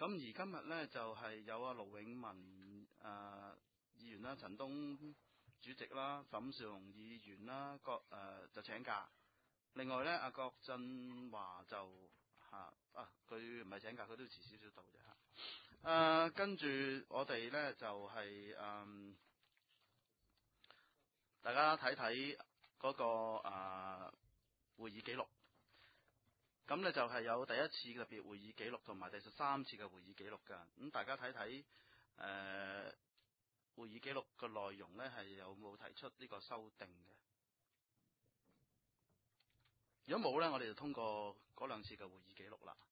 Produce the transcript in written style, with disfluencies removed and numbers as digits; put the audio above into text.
咁而今日呢，就係有阿盧永文議員啦、陳東主席啦、沈少雄議員啦，就請假。另外呢，阿郭振華就佢唔係請假，佢都要遲少少到啫。跟住我哋呢，就係大家睇睇嗰個會議記錄。咁呢就係有第一次特別會議記錄同埋第13次嘅會議記錄㗎。咁大家睇睇會議記錄嘅內容呢，係有冇提出呢個修訂嘅？如果冇呢，我哋就通過嗰兩次嘅會議記錄啦。